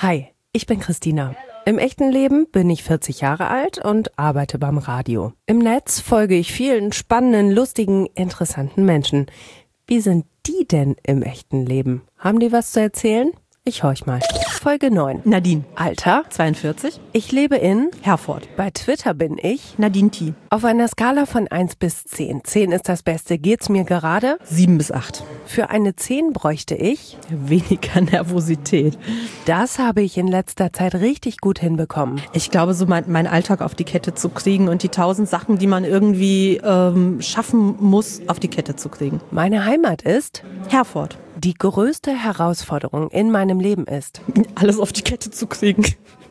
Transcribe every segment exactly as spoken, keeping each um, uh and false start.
Hi, ich bin Christina. Im echten Leben bin ich vierzig Jahre alt und arbeite beim Radio. Im Netz folge ich vielen spannenden, lustigen, interessanten Menschen. Wie sind die denn im echten Leben? Haben die was zu erzählen? Ich horch mal. Folge neun. Nadine. Alter? zweiundvierzig. Ich lebe in Herford. Bei Twitter bin ich Nadine T. Auf einer Skala von eins bis zehn. zehn ist das Beste. Geht's mir gerade? sieben bis acht. Für eine zehn bräuchte ich Weniger Nervosität. Das habe ich in letzter Zeit richtig gut hinbekommen. Ich glaube, so mein, meinen Alltag auf die Kette zu kriegen und die tausend Sachen, die man irgendwie ähm, schaffen muss, auf die Kette zu kriegen. Meine Heimat ist Herford. Die größte Herausforderung in meinem Leben ist, alles auf die Kette zu kriegen.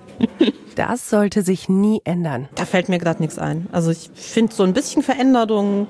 Das sollte sich nie ändern. Da fällt mir gerade nichts ein. Also ich finde so ein bisschen Veränderung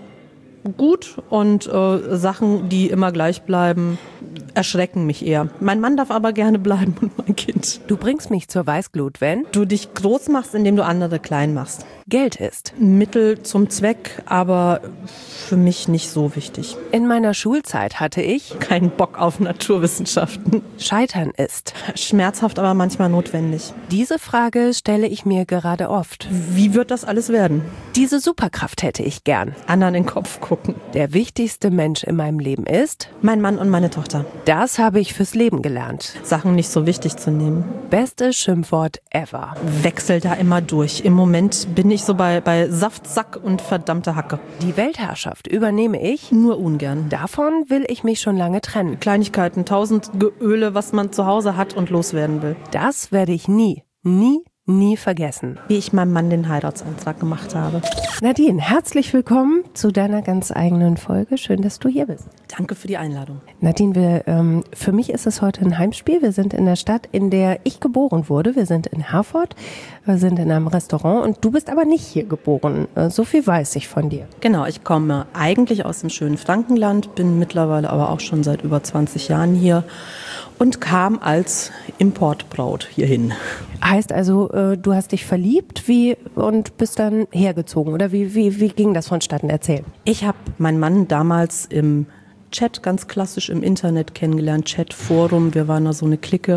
gut und äh, Sachen, die immer gleich bleiben, erschrecken mich eher. Mein Mann darf aber gerne bleiben und mein Kind. Du bringst mich zur Weißglut, wenn du dich groß machst, indem du andere klein machst. Geld ist Mittel zum Zweck, aber für mich nicht so wichtig. In meiner Schulzeit hatte ich keinen Bock auf Naturwissenschaften. Scheitern ist schmerzhaft, aber manchmal notwendig. Diese Frage stelle ich mir gerade oft. Wie wird das alles werden? Diese Superkraft hätte ich gern. Anderen in den Kopf gucken. Der wichtigste Mensch in meinem Leben ist mein Mann und meine Tochter. Das habe ich fürs Leben gelernt. Sachen nicht so wichtig zu nehmen. Beste Schimpfwort ever. Wechsel da immer durch. Im Moment bin ich so bei, bei Saft, Sack und verdammte Hacke. Die Weltherrschaft übernehme ich nur ungern. Davon will ich mich schon lange trennen. Kleinigkeiten, tausend Geöle, was man zu Hause hat und loswerden will. Das werde ich nie, nie, nie vergessen. Wie ich meinem Mann den Heiratsantrag gemacht habe. Nadine, herzlich willkommen zu deiner ganz eigenen Folge. Schön, dass du hier bist. Danke für die Einladung. Nadine, wir, ähm, für mich ist es heute ein Heimspiel. Wir sind in der Stadt, in der ich geboren wurde. Wir sind in Herford, wir sind in einem Restaurant und du bist aber nicht hier geboren. So viel weiß ich von dir. Genau, ich komme eigentlich aus dem schönen Frankenland, bin mittlerweile aber auch schon seit über zwanzig Jahren hier und kam als Importbraut hierhin. Heißt also, du hast dich verliebt wie und bist dann hergezogen oder wie, wie, wie ging das vonstatten? Erzähl. Ich habe meinen Mann damals im Chat, ganz klassisch im Internet kennengelernt, Chat-Forum, wir waren da so eine Clique.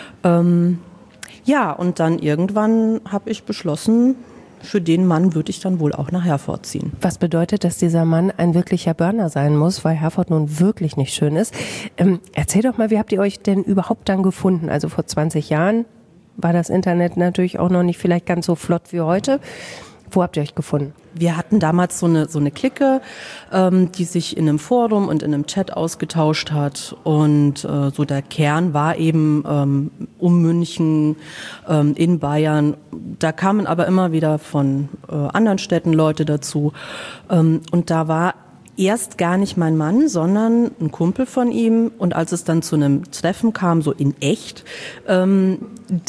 Ähm, ja, und dann irgendwann habe ich beschlossen, für den Mann würde ich dann wohl auch nach Herford ziehen. Was bedeutet, dass dieser Mann ein wirklicher Burner sein muss, weil Herford nun wirklich nicht schön ist? Ähm, erzähl doch mal, wie habt ihr euch denn überhaupt dann gefunden? Also vor zwanzig Jahren war das Internet natürlich auch noch nicht vielleicht ganz so flott wie heute. Wo habt ihr euch gefunden? Wir hatten damals so eine so eine Clique, ähm, die sich in einem Forum und in einem Chat ausgetauscht hat und äh, so der Kern war eben ähm, um München, ähm, in Bayern. Da kamen aber immer wieder von äh, anderen Städten Leute dazu ähm, und da war erst gar nicht mein Mann, sondern ein Kumpel von ihm. Und als es dann zu einem Treffen kam, so in echt, ähm,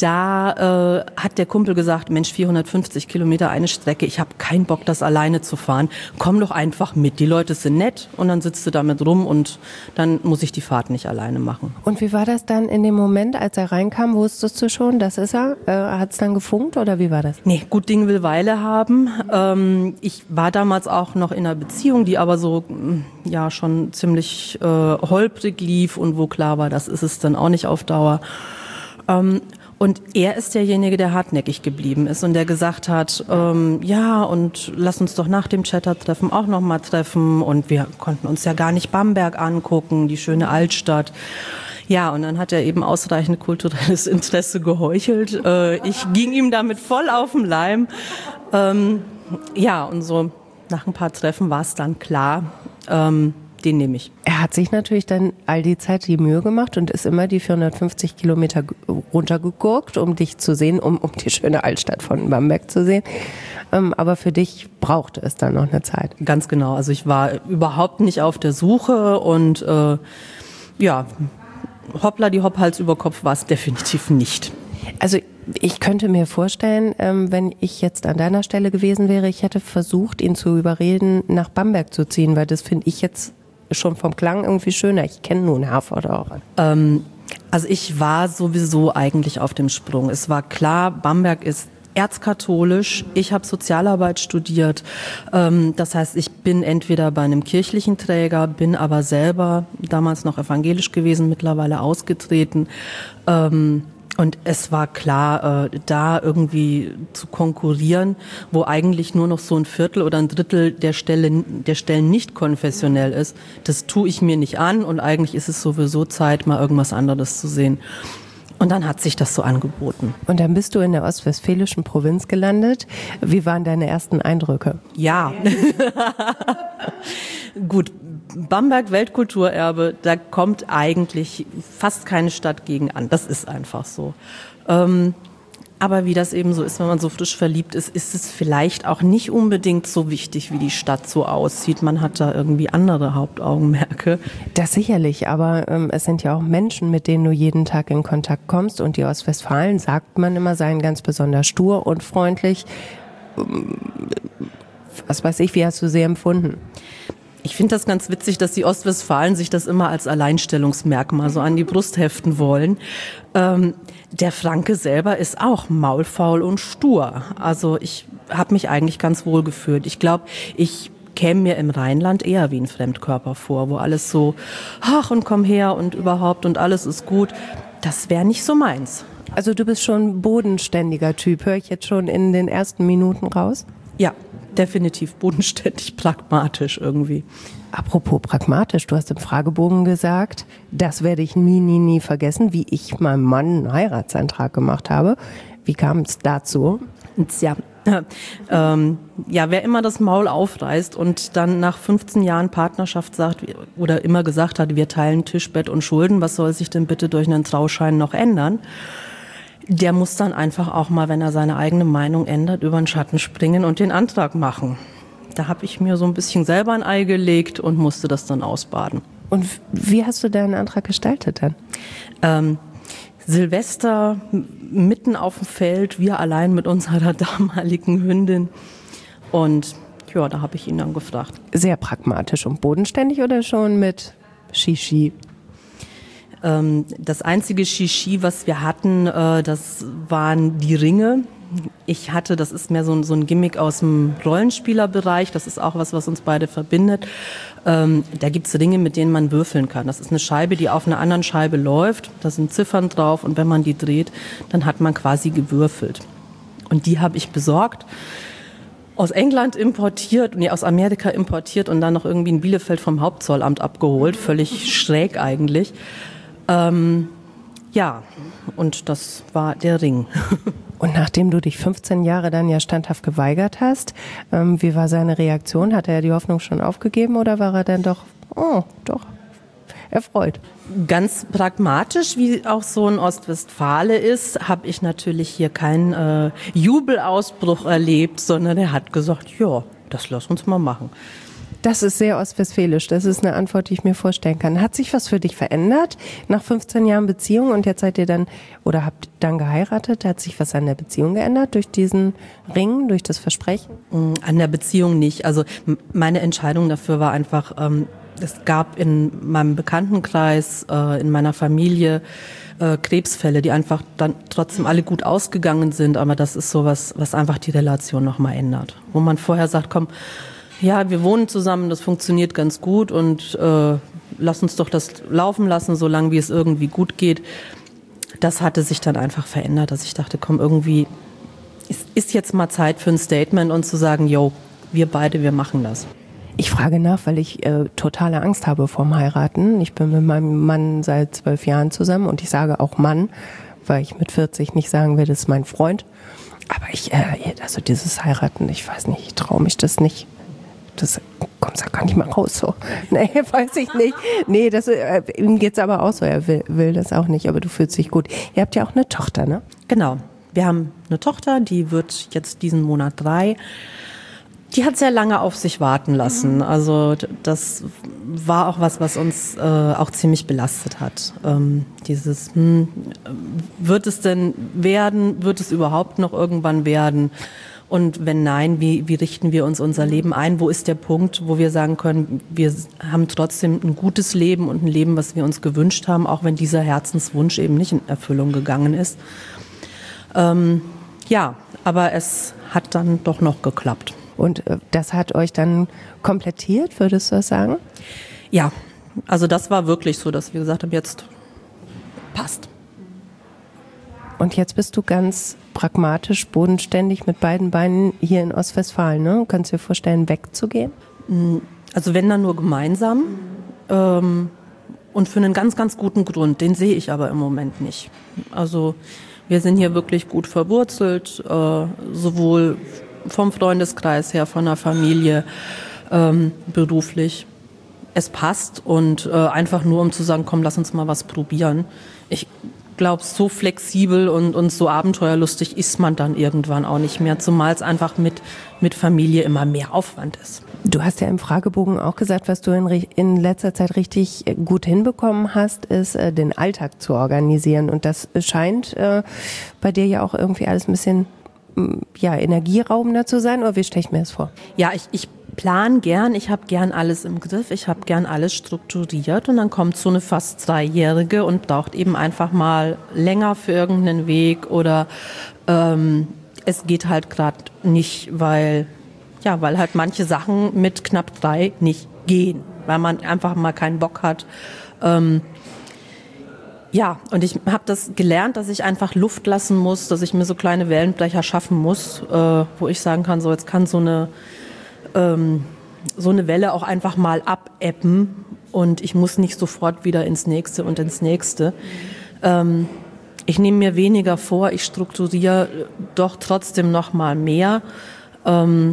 da äh, hat der Kumpel gesagt, Mensch, vierhundertfünfzig Kilometer eine Strecke, ich habe keinen Bock, das alleine zu fahren. Komm doch einfach mit, die Leute sind nett und dann sitzt du damit rum und dann muss ich die Fahrt nicht alleine machen. Und wie war das dann in dem Moment, als er reinkam? Wusstest du schon, das ist er? Äh, hat es dann gefunkt oder wie war das? Nee, gut Ding will Weile haben. Ähm, ich war damals auch noch in einer Beziehung, die aber so ja schon ziemlich äh, holprig lief und wo klar war, das ist es dann auch nicht auf Dauer. Ähm, und er ist derjenige, der hartnäckig geblieben ist und der gesagt hat, ähm, ja und lass uns doch nach dem Chatter-Treffen auch nochmal treffen und wir konnten uns ja gar nicht Bamberg angucken, die schöne Altstadt. Ja, und dann hat er eben ausreichend kulturelles Interesse geheuchelt. Äh, ich ging ihm damit voll auf den Leim. Ähm, ja, und so nach ein paar Treffen war es dann klar, ähm, den nehme ich. Er hat sich natürlich dann all die Zeit die Mühe gemacht und ist immer die vierhundertfünfzig Kilometer runtergegurkt, um dich zu sehen, um, um die schöne Altstadt von Bamberg zu sehen. Ähm, aber für dich brauchte es dann noch eine Zeit. Ganz genau. Also ich war überhaupt nicht auf der Suche und äh, ja, hoppla die Hopp Hals über Kopf war es definitiv nicht. Also ich könnte mir vorstellen, ähm, wenn ich jetzt an deiner Stelle gewesen wäre, ich hätte versucht, ihn zu überreden, nach Bamberg zu ziehen, weil das finde ich jetzt schon vom Klang irgendwie schöner. Ich kenne nun Herford auch. Ähm, also ich war sowieso eigentlich auf dem Sprung. Es war klar, Bamberg ist erzkatholisch. Ich habe Sozialarbeit studiert. Ähm, das heißt, ich bin entweder bei einem kirchlichen Träger, bin aber selber damals noch evangelisch gewesen, mittlerweile ausgetreten. Ähm, Und es war klar, äh, da irgendwie zu konkurrieren, wo eigentlich nur noch so ein Viertel oder ein Drittel der Stellen, der Stellen nicht konfessionell ist, das tue ich mir nicht an und eigentlich ist es sowieso Zeit, mal irgendwas anderes zu sehen. Und dann hat sich das so angeboten. Und dann bist du in der ostwestfälischen Provinz gelandet. Wie waren deine ersten Eindrücke? Ja, gut. Bamberg, Weltkulturerbe, da kommt eigentlich fast keine Stadt gegen an. Das ist einfach so. Ähm, aber wie das eben so ist, wenn man so frisch verliebt ist, ist es vielleicht auch nicht unbedingt so wichtig, wie die Stadt so aussieht. Man hat da irgendwie andere Hauptaugenmerke. Das sicherlich, aber ähm, es sind ja auch Menschen, mit denen du jeden Tag in Kontakt kommst. Und die Ostwestfalen, sagt man immer, seien ganz besonders stur und freundlich. Was weiß ich, wie hast du sie empfunden? Ich finde das ganz witzig, dass die Ostwestfalen sich das immer als Alleinstellungsmerkmal so an die Brust heften wollen. Ähm, der Franke selber ist auch maulfaul und stur. Also ich habe mich eigentlich ganz wohl gefühlt. Ich glaube, ich käme mir im Rheinland eher wie ein Fremdkörper vor, wo alles so, ach und komm her und überhaupt und alles ist gut. Das wäre nicht so meins. Also du bist schon ein bodenständiger Typ, höre ich jetzt schon in den ersten Minuten raus? Ja. Definitiv bodenständig, pragmatisch irgendwie. Apropos pragmatisch, du hast im Fragebogen gesagt, das werde ich nie, nie, nie vergessen, wie ich meinem Mann einen Heiratsantrag gemacht habe. Wie kam es dazu? Tja, ähm, ja, wer immer das Maul aufreißt und dann nach fünfzehn Jahren Partnerschaft sagt oder immer gesagt hat, wir teilen Tisch, Bett und Schulden, was soll sich denn bitte durch einen Trauschein noch ändern? Der muss dann einfach auch mal, wenn er seine eigene Meinung ändert, über den Schatten springen und den Antrag machen. Da habe ich mir so ein bisschen selber ein Ei gelegt und musste das dann ausbaden. Und wie hast du deinen Antrag gestaltet dann? Ähm, Silvester, mitten auf dem Feld, wir allein mit unserer damaligen Hündin. Und ja, da habe ich ihn dann gefragt. Sehr pragmatisch und bodenständig oder schon mit Shishi? Das einzige Shishi, was wir hatten, das waren die Ringe. Ich hatte, das ist mehr so ein, so ein Gimmick aus dem Rollenspielerbereich, das ist auch was, was uns beide verbindet. Da gibt's Ringe, mit denen man würfeln kann. Das ist eine Scheibe, die auf einer anderen Scheibe läuft, da sind Ziffern drauf und wenn man die dreht, dann hat man quasi gewürfelt. Und die habe ich besorgt. Aus England importiert, nee, aus Amerika importiert und dann noch irgendwie in Bielefeld vom Hauptzollamt abgeholt. Völlig schräg eigentlich. Ähm, ja, und das war der Ring. Und nachdem du dich fünfzehn Jahre dann ja standhaft geweigert hast, ähm, wie war seine Reaktion? Hat er die Hoffnung schon aufgegeben oder war er dann doch, oh, doch, erfreut? Ganz pragmatisch, wie auch so ein Ostwestfale ist, habe ich natürlich hier keinen äh, Jubelausbruch erlebt, sondern er hat gesagt, ja, das lass uns mal machen. Das ist sehr ostwestfälisch. Das ist eine Antwort, die ich mir vorstellen kann. Hat sich was für dich verändert nach fünfzehn Jahren Beziehung und jetzt seid ihr dann oder habt dann geheiratet? Hat sich was an der Beziehung geändert durch diesen Ring, durch das Versprechen? An der Beziehung nicht. Also meine Entscheidung dafür war einfach, ähm, es gab in meinem Bekanntenkreis, äh, in meiner Familie äh, Krebsfälle, die einfach dann trotzdem alle gut ausgegangen sind. Aber das ist sowas, was einfach die Relation nochmal ändert. Wo man vorher sagt, komm, ja, wir wohnen zusammen, das funktioniert ganz gut und äh, lass uns doch das laufen lassen, solange wie es irgendwie gut geht. Das hatte sich dann einfach verändert, dass ich dachte, komm, irgendwie ist, ist jetzt mal Zeit für ein Statement und zu sagen, yo, wir beide, wir machen das. Ich frage nach, weil ich äh, totale Angst habe vorm Heiraten. Ich bin mit meinem Mann seit zwölf Jahren zusammen und ich sage auch Mann, weil ich mit vierzig nicht sagen will, das ist mein Freund. Aber ich, äh, also dieses Heiraten, ich weiß nicht, ich traue mich das nicht. Das kommt da gar nicht mal raus so. Nee, weiß ich nicht. Nee, das, äh, ihm geht's aber auch so. Er will, will das auch nicht, aber du fühlst dich gut. Ihr habt ja auch eine Tochter, ne? Genau. Wir haben eine Tochter, die wird jetzt diesen Monat drei. Die hat sehr lange auf sich warten lassen. Also das war auch was, was uns äh, auch ziemlich belastet hat. Ähm, dieses, hm, wird es denn werden? Wird es überhaupt noch irgendwann werden? Und wenn nein, wie, wie richten wir uns unser Leben ein? Wo ist der Punkt, wo wir sagen können, wir haben trotzdem ein gutes Leben und ein Leben, was wir uns gewünscht haben, auch wenn dieser Herzenswunsch eben nicht in Erfüllung gegangen ist. Ähm, ja, aber es hat dann doch noch geklappt. Und äh, das hat euch dann komplettiert, würdest du das sagen? Ja, also das war wirklich so, dass wir gesagt haben, jetzt passt. Und jetzt bist du ganz pragmatisch, bodenständig mit beiden Beinen hier in Ostwestfalen, ne? Kannst du dir vorstellen, wegzugehen? Also wenn dann nur gemeinsam ähm, und für einen ganz, ganz guten Grund, den sehe ich aber im Moment nicht. Also wir sind hier wirklich gut verwurzelt, äh, sowohl vom Freundeskreis her, von der Familie, ähm, beruflich. Es passt und äh, einfach nur, um zu sagen, komm, lass uns mal was probieren. Ich glaube, so flexibel und, und so abenteuerlustig ist man dann irgendwann auch nicht mehr, zumal es einfach mit, mit Familie immer mehr Aufwand ist. Du hast ja im Fragebogen auch gesagt, was du in, in letzter Zeit richtig gut hinbekommen hast, ist äh, den Alltag zu organisieren. Und das scheint äh, bei dir ja auch irgendwie alles ein bisschen ja, energieraubender zu sein, oder wie stelle ich mir das vor? Ja, ich, ich plan gern, ich habe gern alles im Griff, ich habe gern alles strukturiert und dann kommt so eine fast Dreijährige und braucht eben einfach mal länger für irgendeinen Weg oder ähm, es geht halt gerade nicht, weil, ja, weil halt manche Sachen mit knapp drei nicht gehen, weil man einfach mal keinen Bock hat. Ähm, Ja, und ich habe das gelernt, dass ich einfach Luft lassen muss, dass ich mir so kleine Wellenbrecher schaffen muss, äh, wo ich sagen kann, so jetzt kann so eine ähm, so eine Welle auch einfach mal abebben und ich muss nicht sofort wieder ins nächste und ins nächste. Ähm, ich nehme mir weniger vor, ich strukturiere doch trotzdem noch mal mehr. Ähm,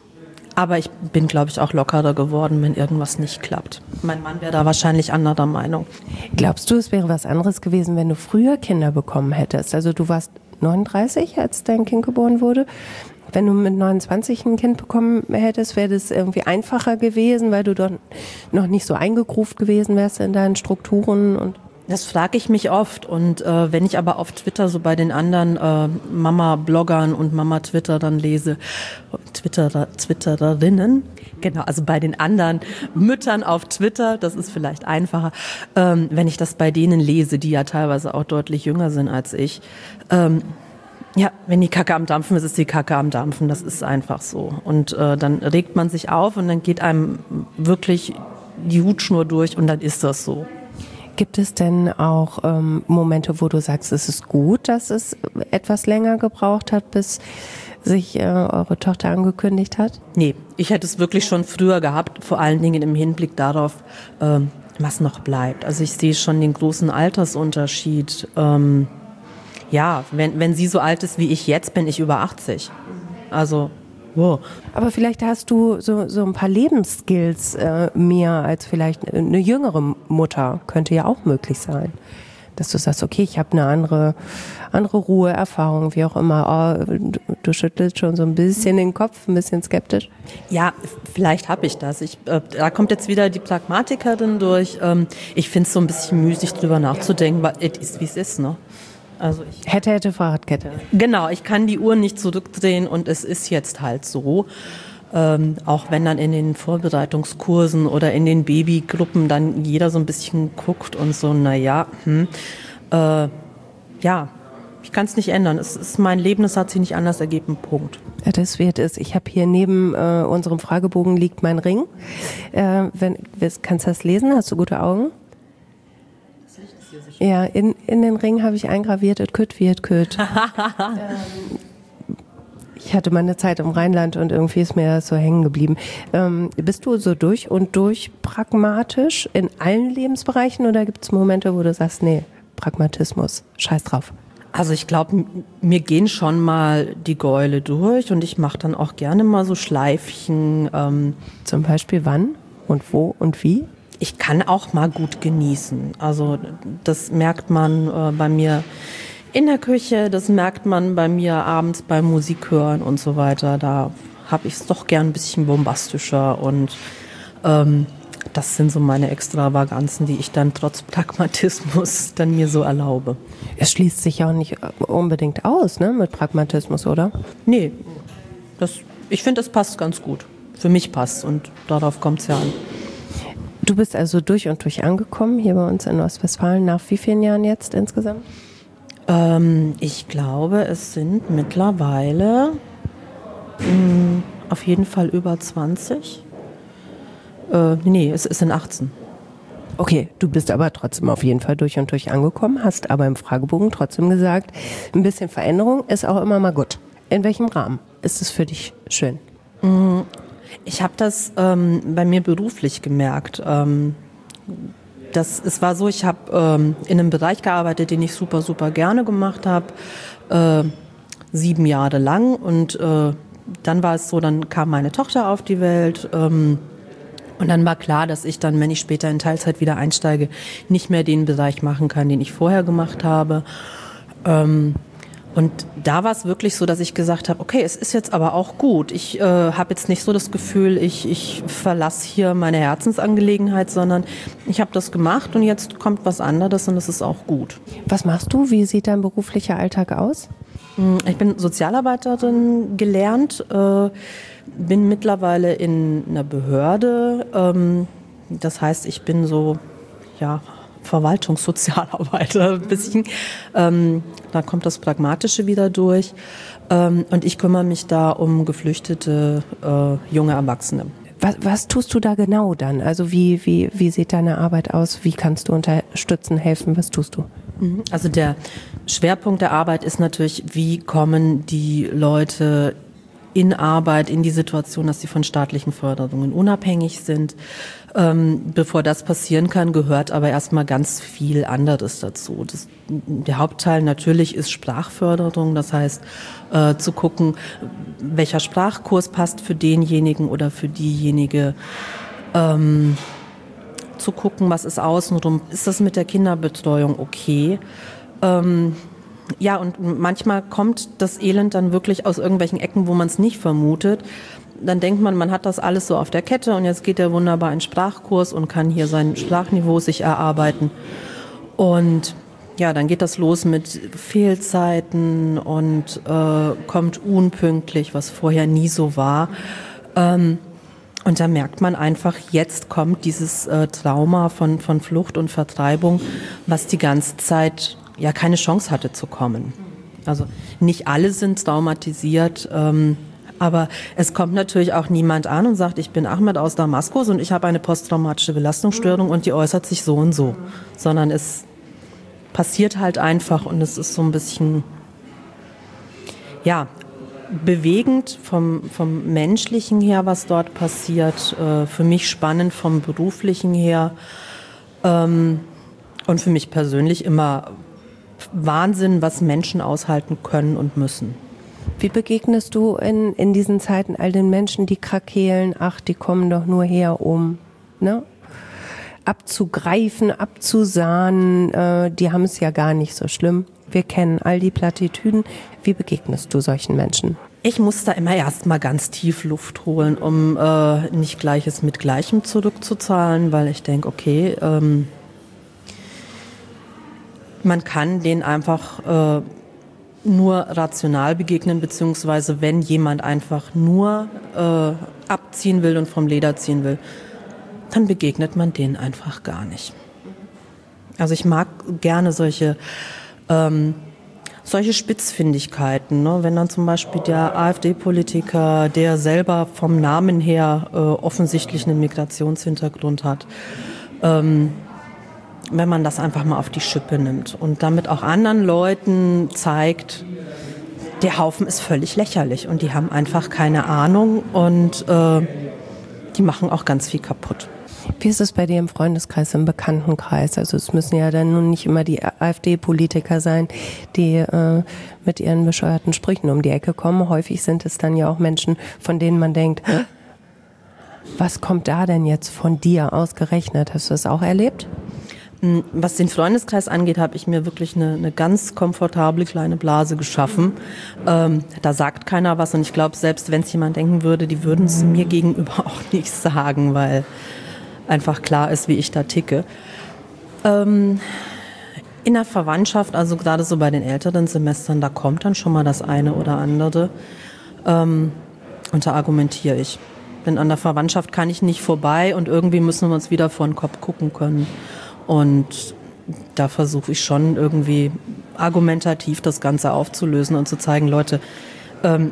Aber ich bin, glaube ich, auch lockerer geworden, wenn irgendwas nicht klappt. Mein Mann wäre da wahrscheinlich anderer Meinung. Glaubst du, es wäre was anderes gewesen, wenn du früher Kinder bekommen hättest? Also du warst neununddreißig, als dein Kind geboren wurde. Wenn du mit neunundzwanzig ein Kind bekommen hättest, wäre das irgendwie einfacher gewesen, weil du dort noch nicht so eingegruft gewesen wärst in deinen Strukturen und das frage ich mich oft und äh, wenn ich aber auf Twitter so bei den anderen äh, Mama-Bloggern und Mama-Twitterern lese, Twitterer, Twittererinnen, genau, also bei den anderen Müttern auf Twitter, das ist vielleicht einfacher, ähm, wenn ich das bei denen lese, die ja teilweise auch deutlich jünger sind als ich, ähm, ja, wenn die Kacke am Dampfen ist, ist die Kacke am Dampfen, das ist einfach so. Und äh, dann regt man sich auf und dann geht einem wirklich die Hutschnur durch und dann ist das so. Gibt es denn auch ähm, Momente, wo du sagst, es ist gut, dass es etwas länger gebraucht hat, bis sich äh, eure Tochter angekündigt hat? Nee, ich hätte es wirklich schon früher gehabt, vor allen Dingen im Hinblick darauf, ähm, was noch bleibt. Also ich sehe schon den großen Altersunterschied. Ähm, ja, wenn, wenn sie so alt ist wie ich jetzt, bin ich über achtzig. Also wow. Aber vielleicht hast du so, so ein paar Lebensskills äh, mehr als vielleicht eine jüngere Mutter. Könnte ja auch möglich sein. Dass du sagst, okay, ich habe eine andere, andere Ruhe, Erfahrung, wie auch immer. Oh, du, du schüttelst schon so ein bisschen den Kopf, ein bisschen skeptisch. Ja, vielleicht habe ich das. Ich, äh, da kommt jetzt wieder die Pragmatikerin durch. Ähm, ich finde es so ein bisschen müßig, drüber nachzudenken, weil es ist, wie es ist, ne? Also ich hätte, hätte, Fahrradkette. Genau, ich kann die Uhr nicht zurückdrehen und es ist jetzt halt so. Ähm, auch wenn dann in den Vorbereitungskursen oder in den Babygruppen dann jeder so ein bisschen guckt und so, naja, hm, äh, ja, ich kann es nicht ändern. Es ist mein Leben, es hat sich nicht anders ergeben, Punkt. Ja, das wird es. Ich habe hier neben äh, unserem Fragebogen liegt mein Ring. Äh, wenn, kannst du das lesen? Hast du gute Augen? Ja, in, in den Ring habe ich eingraviert, et kütt wie et kütt. ähm, ich hatte mal eine Zeit im Rheinland und irgendwie ist mir das so hängen geblieben. Ähm, bist du so durch und durch pragmatisch in allen Lebensbereichen oder gibt es Momente, wo du sagst, nee, Pragmatismus, scheiß drauf? Also ich glaube, mir gehen schon mal die Gäule durch und ich mache dann auch gerne mal so Schleifchen. Ähm, Zum Beispiel wann und wo und wie? Ich kann auch mal gut genießen. Also das merkt man äh, bei mir in der Küche, das merkt man bei mir abends beim Musik hören und so weiter. Da habe ich es doch gern ein bisschen bombastischer und ähm, das sind so meine Extravaganzen, die ich dann trotz Pragmatismus dann mir so erlaube. Es schließt sich ja auch nicht unbedingt aus, ne, mit Pragmatismus, oder? Nee, das, ich finde, das passt ganz gut. Für mich passt und darauf kommt es ja an. Du bist also durch und durch angekommen, hier bei uns in Ostwestfalen. Nach wie vielen Jahren jetzt insgesamt? Ähm, ich glaube, es sind mittlerweile mh, auf jeden Fall über zwanzig. Äh, nee, es, es sind achtzehn. Okay, du bist aber trotzdem auf jeden Fall durch und durch angekommen, hast aber im Fragebogen trotzdem gesagt, ein bisschen Veränderung ist auch immer mal gut. In welchem Rahmen ist es für dich schön? Ich habe das ähm, bei mir beruflich gemerkt. Ähm, das, es war so, ich habe ähm, in einem Bereich gearbeitet, den ich super, super gerne gemacht habe, äh, sieben Jahre lang. Und äh, dann war es so, dann kam meine Tochter auf die Welt. Ähm, und dann war klar, dass ich dann, wenn ich später in Teilzeit wieder einsteige, nicht mehr den Bereich machen kann, den ich vorher gemacht habe. Ähm, Und da war es wirklich so, dass ich gesagt habe, okay, es ist jetzt aber auch gut. Ich äh, habe jetzt nicht so das Gefühl, ich, ich verlasse hier meine Herzensangelegenheit, sondern ich habe das gemacht und jetzt kommt was anderes und es ist auch gut. Was machst du? Wie sieht dein beruflicher Alltag aus? Ich bin Sozialarbeiterin gelernt, äh, bin mittlerweile in einer Behörde. Ähm, das heißt, ich bin so, ja, Verwaltungssozialarbeiter ein bisschen. Ähm, da kommt das Pragmatische wieder durch. Ähm, und ich kümmere mich da um geflüchtete äh, junge Erwachsene. Was, was tust du da genau dann? Also wie, wie, wie sieht deine Arbeit aus? Wie kannst du unterstützen, helfen? Was tust du? Also der Schwerpunkt der Arbeit ist natürlich, wie kommen die Leute in Arbeit, in die Situation, dass sie von staatlichen Förderungen unabhängig sind. Ähm, bevor das passieren kann, gehört aber erstmal ganz viel anderes dazu. Das, der Hauptteil natürlich ist Sprachförderung, das heißt äh, zu gucken, welcher Sprachkurs passt für denjenigen oder für diejenige, ähm, zu gucken, was ist außenrum, ist das mit der Kinderbetreuung okay? Ähm, Ja, und manchmal kommt das Elend dann wirklich aus irgendwelchen Ecken, wo man es nicht vermutet. Dann denkt man, man hat das alles so auf der Kette und jetzt geht er wunderbar in Sprachkurs und kann hier sein Sprachniveau sich erarbeiten. Und ja, dann geht das los mit Fehlzeiten und äh, kommt unpünktlich, was vorher nie so war. Ähm, und da merkt man einfach, jetzt kommt dieses äh, Trauma von, von Flucht und Vertreibung, was die ganze Zeit ja keine Chance hatte zu kommen. Also nicht alle sind traumatisiert, ähm, aber es kommt natürlich auch niemand an und sagt, ich bin Ahmed aus Damaskus und ich habe eine posttraumatische Belastungsstörung und die äußert sich so und so. Sondern es passiert halt einfach und es ist so ein bisschen, ja, bewegend vom, vom Menschlichen her, was dort passiert, äh, für mich spannend vom Beruflichen her ähm, und für mich persönlich immer Wahnsinn, was Menschen aushalten können und müssen. Wie begegnest du in, in diesen Zeiten all den Menschen, die krakeelen, ach, die kommen doch nur her, um ne, abzugreifen, abzusahnen, äh, die haben es ja gar nicht so schlimm. Wir kennen all die Plattitüden. Wie begegnest du solchen Menschen? Ich muss da immer erst mal ganz tief Luft holen, um äh, nicht Gleiches mit Gleichem zurückzuzahlen, weil ich denke, okay, ähm, man kann denen einfach äh, nur rational begegnen, beziehungsweise wenn jemand einfach nur äh, abziehen will und vom Leder ziehen will, dann begegnet man denen einfach gar nicht. Also ich mag gerne solche ähm, solche Spitzfindigkeiten, ne? Wenn dann zum Beispiel der AfD-Politiker, der selber vom Namen her äh, offensichtlich einen Migrationshintergrund hat, ähm, wenn man das einfach mal auf die Schippe nimmt und damit auch anderen Leuten zeigt, der Haufen ist völlig lächerlich und die haben einfach keine Ahnung und äh, die machen auch ganz viel kaputt. Wie ist es bei dir im Freundeskreis, im Bekanntenkreis? Also es müssen ja dann nun nicht immer die AfD-Politiker sein, die äh, mit ihren bescheuerten Sprüchen um die Ecke kommen. Häufig sind es dann ja auch Menschen, von denen man denkt, was kommt da denn jetzt von dir ausgerechnet? Hast du das auch erlebt? Was den Freundeskreis angeht, habe ich mir wirklich eine, eine ganz komfortable kleine Blase geschaffen. Ähm, da sagt keiner was und ich glaube, selbst wenn es jemand denken würde, die würden es mir gegenüber auch nicht sagen, weil einfach klar ist, wie ich da ticke. Ähm, in der Verwandtschaft, also gerade so bei den älteren Semestern, da kommt dann schon mal das eine oder andere. Ähm, und da argumentiere ich. Denn an der Verwandtschaft kann ich nicht vorbei und irgendwie müssen wir uns wieder vor den Kopf gucken können. Und da versuche ich schon irgendwie argumentativ das Ganze aufzulösen und zu zeigen, Leute, ähm,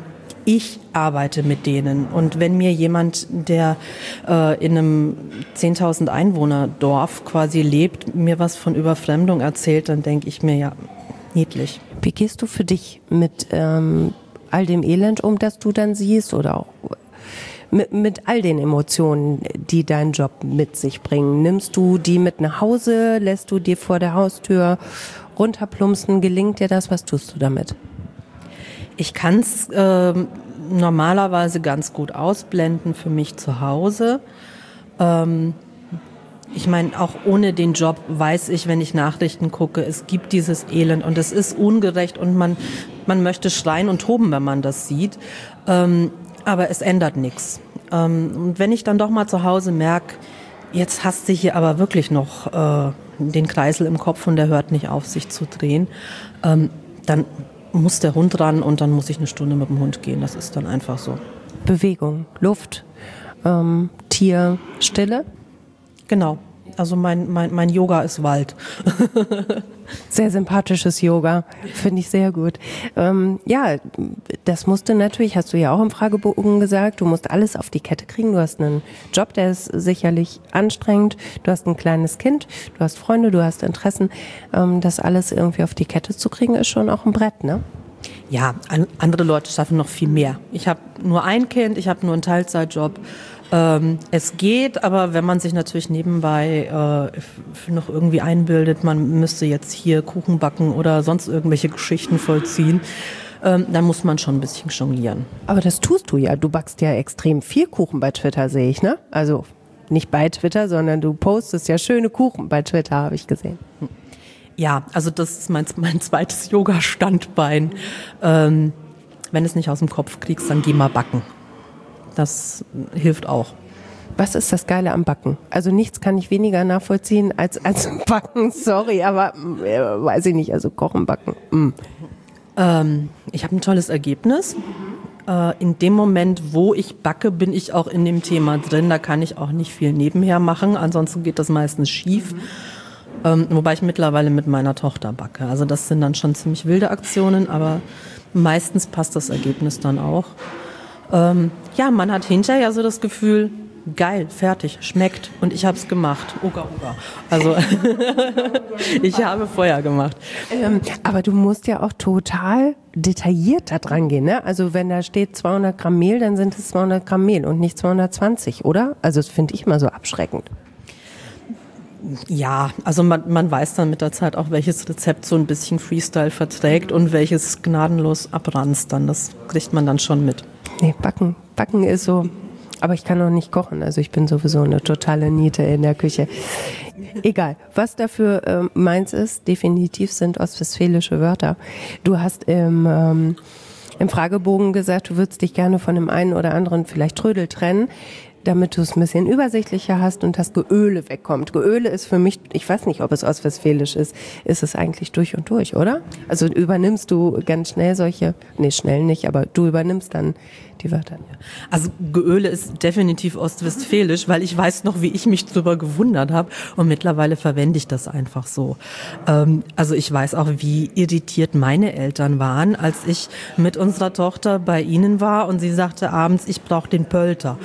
ich arbeite mit denen. Und wenn mir jemand, der äh, in einem zehntausend Einwohner Dorf quasi lebt, mir was von Überfremdung erzählt, dann denke ich mir, ja, niedlich. Wie gehst du für dich mit ähm, all dem Elend um, das du dann siehst, oder auch mit, mit all den Emotionen, die dein Job mit sich bringen? Nimmst du die mit nach Hause? Lässt du dir vor der Haustür runterplumpsen? Gelingt dir das? Was tust du damit? Ich kann es äh, normalerweise ganz gut ausblenden für mich zu Hause. Ähm, ich meine, auch ohne den Job weiß ich, wenn ich Nachrichten gucke, es gibt dieses Elend und es ist ungerecht und man, man möchte schreien und toben, wenn man das sieht. Ähm, aber es ändert nichts. Ähm, und wenn ich dann doch mal zu Hause merke, jetzt hast du hier aber wirklich noch äh, den Kreisel im Kopf und der hört nicht auf, sich zu drehen, ähm, dann muss der Hund ran und dann muss ich eine Stunde mit dem Hund gehen. Das ist dann einfach so. Bewegung, Luft, ähm, Tier, Stille? Genau. Also mein, mein, mein Yoga ist Wald. Sehr sympathisches Yoga, finde ich sehr gut. Ähm, ja, das musste natürlich, hast du ja auch im Fragebogen gesagt, du musst alles auf die Kette kriegen. Du hast einen Job, der ist sicherlich anstrengend. Du hast ein kleines Kind, du hast Freunde, du hast Interessen. Ähm, das alles irgendwie auf die Kette zu kriegen, ist schon auch ein Brett, ne? Ja, an, andere Leute schaffen noch viel mehr. Ich habe nur ein Kind, ich habe nur einen Teilzeitjob. Ähm, es geht, aber wenn man sich natürlich nebenbei äh, noch irgendwie einbildet, man müsste jetzt hier Kuchen backen oder sonst irgendwelche Geschichten vollziehen, ähm, dann muss man schon ein bisschen jonglieren. Aber das tust du ja. Du backst ja extrem viel Kuchen bei Twitter, sehe ich, ne? Also nicht bei Twitter, sondern du postest ja schöne Kuchen bei Twitter, habe ich gesehen. Ja, also das ist mein, mein zweites Yoga-Standbein. Ähm, wenn du es nicht aus dem Kopf kriegst, dann geh mal backen. Das hilft auch. Was ist das Geile am Backen? Also nichts kann ich weniger nachvollziehen als, als Backen, sorry, aber äh, weiß ich nicht, also Kochen, Backen. Mm. Ähm, ich habe ein tolles Ergebnis. Äh, in dem Moment, wo ich backe, bin ich auch in dem Thema drin. Da kann ich auch nicht viel nebenher machen, ansonsten geht das meistens schief. Mhm. Ähm, wobei ich mittlerweile mit meiner Tochter backe. Also das sind dann schon ziemlich wilde Aktionen, aber meistens passt das Ergebnis dann auch. Ähm, ja, man hat hinterher so das Gefühl, geil, fertig, schmeckt und ich habe es gemacht. Uga, uga. Also ich habe Feuer gemacht. Ähm, aber du musst ja auch total detailliert da dran gehen, ne? Also wenn da steht zweihundert Gramm Mehl, dann sind es zweihundert Gramm Mehl und nicht zweihundertzwanzig, oder? Also das finde ich mal so abschreckend. Ja, also man, man weiß dann mit der Zeit auch, welches Rezept so ein bisschen Freestyle verträgt und welches gnadenlos abranzt dann. Das kriegt man dann schon mit. Nee, Backen. Backen ist so, aber ich kann auch nicht kochen. Also ich bin sowieso eine totale Niete in der Küche. Egal, was dafür ähm, meins ist, definitiv sind ostwestfälische Wörter. Du hast im, ähm, im Fragebogen gesagt, du würdest dich gerne von dem einen oder anderen vielleicht Trödel trennen, damit du es ein bisschen übersichtlicher hast und das Geöle wegkommt. Geöle ist für mich, ich weiß nicht, ob es ostwestfälisch ist, ist es eigentlich durch und durch, oder? Also übernimmst du ganz schnell solche, nee, schnell nicht, aber du übernimmst dann die Wörter. Also Geöle ist definitiv ostwestfälisch, weil ich weiß noch, wie ich mich drüber gewundert habe und mittlerweile verwende ich das einfach so. Ähm, also ich weiß auch, wie irritiert meine Eltern waren, als ich mit unserer Tochter bei ihnen war und sie sagte abends, ich brauche den Pölter.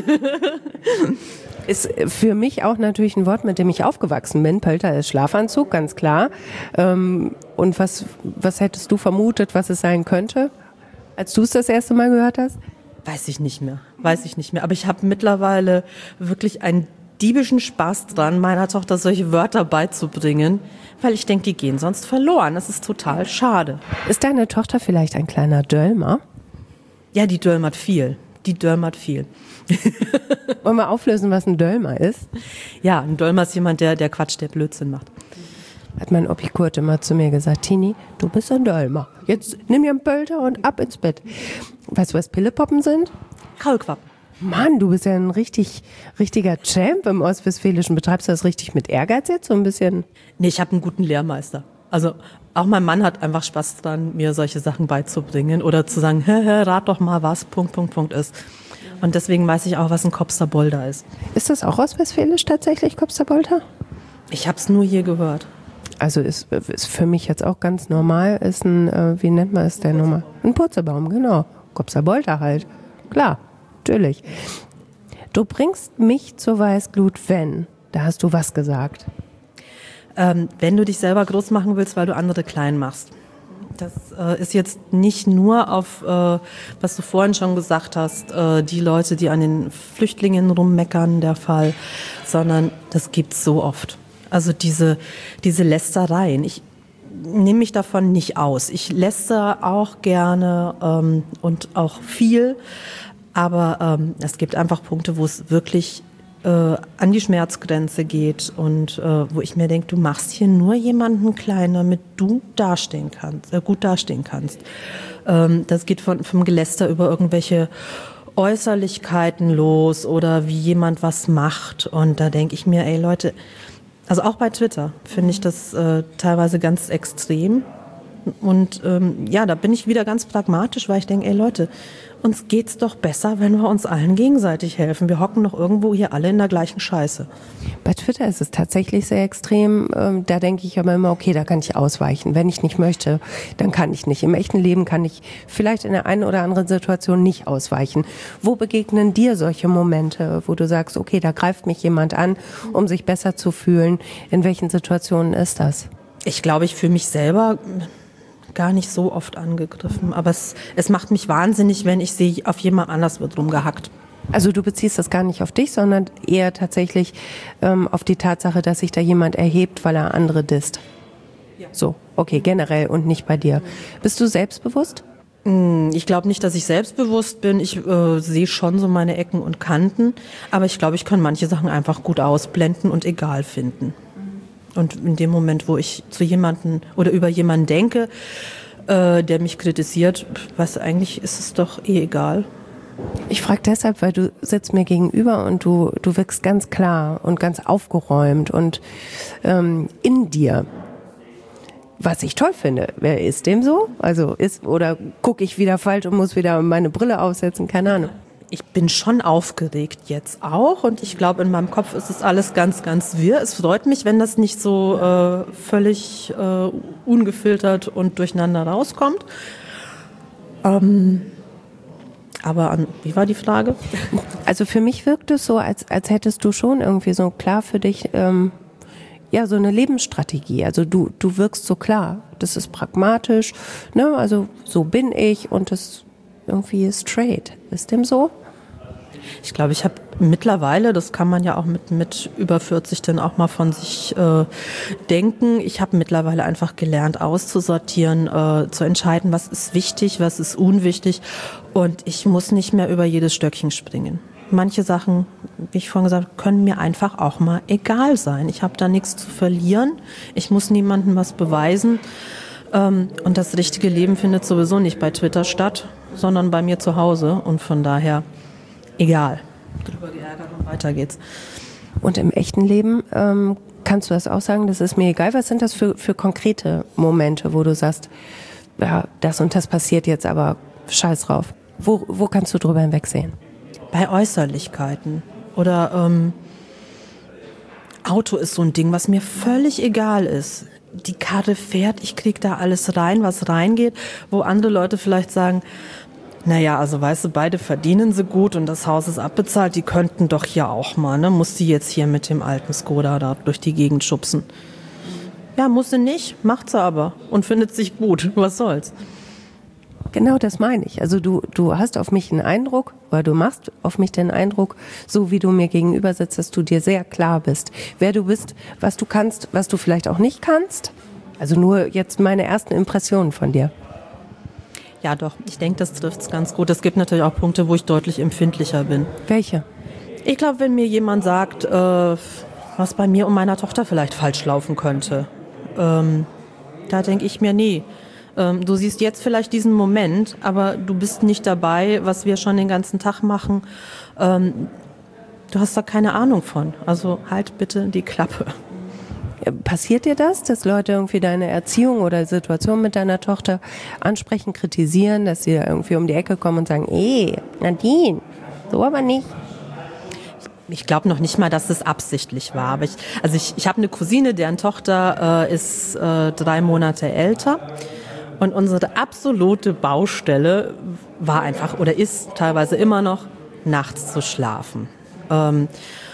Ist für mich auch natürlich ein Wort, mit dem ich aufgewachsen bin. Pölter ist Schlafanzug, ganz klar. Und was, was hättest du vermutet, was es sein könnte, als du es das erste Mal gehört hast? Weiß ich nicht mehr, weiß ich nicht mehr. Aber ich habe mittlerweile wirklich einen diebischen Spaß dran, meiner Tochter solche Wörter beizubringen, weil ich denke, die gehen sonst verloren. Das ist total schade. Ist deine Tochter vielleicht ein kleiner Dölmer? Ja, die dölmert viel. Die dölmert viel. Wollen wir auflösen, was ein Dölmer ist? Ja, ein Dölmer ist jemand, der, der Quatsch, der Blödsinn macht. Hat mein Opi Kurt immer zu mir gesagt, Tini, du bist ein Dölmer. Jetzt nimm dir einen Pölter und ab ins Bett. Weißt du, was Pillepoppen sind? Kaulquappen. Mann, du bist ja ein richtig, richtiger Champ im Ostwestfälischen. Betreibst du das richtig mit Ehrgeiz jetzt so ein bisschen? Nee, ich habe einen guten Lehrmeister. Also auch mein Mann hat einfach Spaß dran, mir solche Sachen beizubringen oder zu sagen, hä, hä, rat doch mal, was Punkt, Punkt, Punkt ist. Und deswegen weiß ich auch, was ein Kopsterbolder ist. Ist das auch ostwestfälisch tatsächlich, Kopsterbolder? Ich habe es nur hier gehört. Also ist, ist für mich jetzt auch ganz normal, ist ein, äh, wie nennt man es denn nochmal? Ein Purzelbaum, genau. Kopfsabolter halt. Klar, natürlich. Du bringst mich zur Weißglut, wenn. Da hast du was gesagt. Ähm, wenn du dich selber groß machen willst, weil du andere klein machst. Das äh, ist jetzt nicht nur auf, äh, was du vorhin schon gesagt hast, äh, die Leute, die an den Flüchtlingen rummeckern, der Fall, sondern das gibt's so oft. Also diese, diese Lästereien. Ich nehme mich davon nicht aus. Ich lästere auch gerne ähm, und auch viel, aber ähm, es gibt einfach Punkte, wo es wirklich äh, an die Schmerzgrenze geht und äh, wo ich mir denke, du machst hier nur jemanden klein, damit du dastehen kannst, äh, gut dastehen kannst. Ähm, das geht von, vom Geläster über irgendwelche Äußerlichkeiten los oder wie jemand was macht. Und da denke ich mir, ey Leute, also auch bei Twitter finde ich das äh, teilweise ganz extrem. Und ähm, ja, da bin ich wieder ganz pragmatisch, weil ich denke, ey Leute, uns geht's doch besser, wenn wir uns allen gegenseitig helfen. Wir hocken doch irgendwo hier alle in der gleichen Scheiße. Bei Twitter ist es tatsächlich sehr extrem. Ähm, da denke ich aber immer, okay, da kann ich ausweichen. Wenn ich nicht möchte, dann kann ich nicht. Im echten Leben kann ich vielleicht in der einen oder anderen Situation nicht ausweichen. Wo begegnen dir solche Momente, wo du sagst, okay, da greift mich jemand an, um sich besser zu fühlen? In welchen Situationen ist das? Ich glaube, ich fühle mich selber gar nicht so oft angegriffen. Aber es, es macht mich wahnsinnig, wenn ich sehe, auf jemand anders wird rumgehackt. Also du beziehst das gar nicht auf dich, sondern eher tatsächlich ähm, auf die Tatsache, dass sich da jemand erhebt, weil er andere disst. Ja. So, okay, generell und nicht bei dir. Bist du selbstbewusst? Ich glaube nicht, dass ich selbstbewusst bin. Ich äh, sehe schon so meine Ecken und Kanten. Aber ich glaube, ich kann manche Sachen einfach gut ausblenden und egal finden. Und in dem Moment, wo ich zu jemanden oder über jemanden denke, äh, der mich kritisiert, was eigentlich ist es doch eh egal. Ich frage deshalb, weil du sitzt mir gegenüber und du, du wirkst ganz klar und ganz aufgeräumt und ähm, in dir. Was ich toll finde. Wer ist dem so? Also ist, oder gucke ich wieder falsch und muss wieder meine Brille aufsetzen? Keine Ahnung. Ich bin schon aufgeregt jetzt auch und ich glaube, in meinem Kopf ist es alles ganz, ganz wirr. Es freut mich, wenn das nicht so äh, völlig äh, ungefiltert und durcheinander rauskommt. Ähm, aber an, wie war die Frage? Also für mich wirkt es so, als, als hättest du schon irgendwie so klar für dich ähm, ja so eine Lebensstrategie. Also du, du wirkst so klar. Das ist pragmatisch, ne? Also so bin ich und das irgendwie straight. Ist dem so? Ich glaube, ich habe mittlerweile, das kann man ja auch mit, mit über vierzig dann auch mal von sich äh, denken, ich habe mittlerweile einfach gelernt auszusortieren, äh, zu entscheiden, was ist wichtig, was ist unwichtig und ich muss nicht mehr über jedes Stöckchen springen. Manche Sachen, wie ich vorhin gesagt habe, können mir einfach auch mal egal sein. Ich habe da nichts zu verlieren, ich muss niemandem was beweisen ähm, und das richtige Leben findet sowieso nicht bei Twitter statt, sondern bei mir zu Hause und von daher egal. Drüber geärgert und weiter geht's. Und im echten Leben ähm, kannst du das auch sagen, das ist mir egal. Was sind das für, für konkrete Momente, wo du sagst, ja, das und das passiert jetzt, aber scheiß drauf. Wo, wo kannst du drüber hinwegsehen? Bei Äußerlichkeiten. Oder ähm, Auto ist so ein Ding, was mir völlig egal ist. Die Karre fährt, ich krieg da alles rein, was reingeht, wo andere Leute vielleicht sagen, naja, also weißt du, beide verdienen sie gut und das Haus ist abbezahlt, die könnten doch hier auch mal, ne? Muss die jetzt hier mit dem alten Skoda da durch die Gegend schubsen? Ja, muss sie nicht, macht sie aber und findet sich gut, was soll's? Genau das meine ich. Also du, du hast auf mich einen Eindruck, oder du machst auf mich den Eindruck, so wie du mir gegenüber sitzt, dass du dir sehr klar bist, wer du bist, was du kannst, was du vielleicht auch nicht kannst. Also nur jetzt meine ersten Impressionen von dir. Ja doch, ich denke, das trifft's ganz gut. Es gibt natürlich auch Punkte, wo ich deutlich empfindlicher bin. Welche? Ich glaube, wenn mir jemand sagt, äh, was bei mir und meiner Tochter vielleicht falsch laufen könnte, ähm, da denke ich mir, nee, ähm, du siehst jetzt vielleicht diesen Moment, aber du bist nicht dabei, was wir schon den ganzen Tag machen. Ähm, du hast da keine Ahnung von. Also halt bitte die Klappe. Passiert dir das, dass Leute irgendwie deine Erziehung oder Situation mit deiner Tochter ansprechen, kritisieren, dass sie irgendwie um die Ecke kommen und sagen, ey, Nadine, so aber nicht? Ich glaube noch nicht mal, dass es absichtlich war. Aber ich, also ich, ich habe eine Cousine, deren Tochter äh, ist äh, drei Monate älter. Und unsere absolute Baustelle war einfach oder ist teilweise immer noch, nachts zu schlafen. Ähm,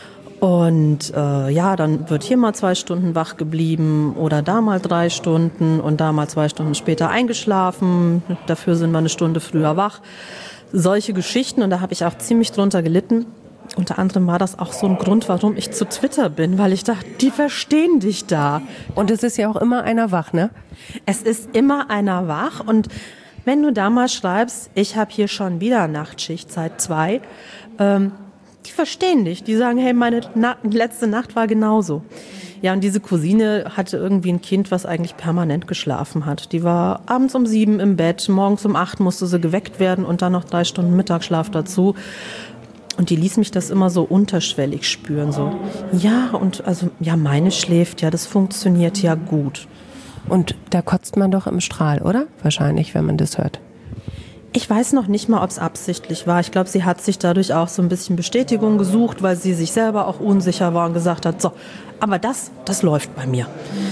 und äh, ja, dann wird hier mal zwei Stunden wach geblieben oder da mal drei Stunden und da mal zwei Stunden später eingeschlafen. Dafür sind wir eine Stunde früher wach. Solche Geschichten, und da habe ich auch ziemlich drunter gelitten. Unter anderem war das auch so ein Grund, warum ich zu Twitter bin, weil ich dachte, die verstehen dich da. Und es ist ja auch immer einer wach, ne? Es ist immer einer wach, und wenn du da mal schreibst, ich habe hier schon wieder Nachtschicht seit zwei, ähm, die verstehen dich. Die sagen, hey, meine Na- letzte Nacht war genauso. Ja, und diese Cousine hatte irgendwie ein Kind, was eigentlich permanent geschlafen hat. Die war abends um sieben im Bett, morgens um acht musste sie geweckt werden und dann noch drei Stunden Mittagsschlaf dazu. Und die ließ mich das immer so unterschwellig spüren, so, ja, und also, ja, meine schläft, ja, das funktioniert ja gut. Und da kotzt man doch im Strahl, oder? Wahrscheinlich, wenn man das hört. Ich weiß noch nicht mal, ob es absichtlich war. Ich glaube, sie hat sich dadurch auch so ein bisschen Bestätigung gesucht, weil sie sich selber auch unsicher war und gesagt hat, so, aber das, das läuft bei mir.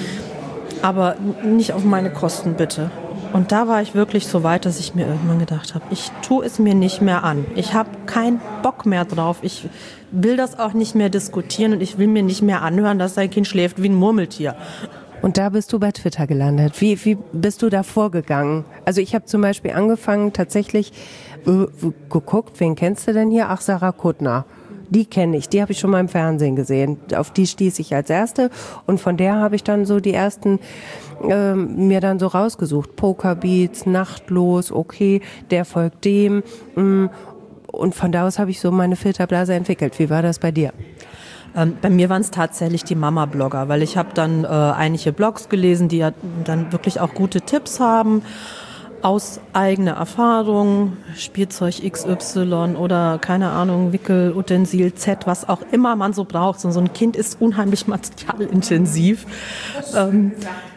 Aber nicht auf meine Kosten, bitte. Und da war ich wirklich so weit, dass ich mir irgendwann gedacht habe, ich tue es mir nicht mehr an. Ich habe keinen Bock mehr drauf. Ich will das auch nicht mehr diskutieren und ich will mir nicht mehr anhören, dass dein Kind schläft wie ein Murmeltier. Und da bist du bei Twitter gelandet. Wie, wie bist du da vorgegangen? Also ich habe zum Beispiel angefangen, tatsächlich äh, geguckt, wen kennst du denn hier? Ach, Sarah Kuttner. Die kenne ich, die habe ich schon mal im Fernsehen gesehen. Auf die stieß ich als Erste und von der habe ich dann so die ersten äh, mir dann so rausgesucht. Pokerbeats, Nachtlos, okay, der folgt dem. Mh. Und von da aus habe ich so meine Filterblase entwickelt. Wie war das bei dir? Ähm, bei mir waren es tatsächlich die Mama-Blogger, weil ich habe dann äh, einige Blogs gelesen, die ja dann wirklich auch gute Tipps haben. Aus eigener Erfahrung, Spielzeug X Y oder keine Ahnung, Wickelutensil Z, was auch immer man so braucht. So ein Kind ist unheimlich materialintensiv. Ähm,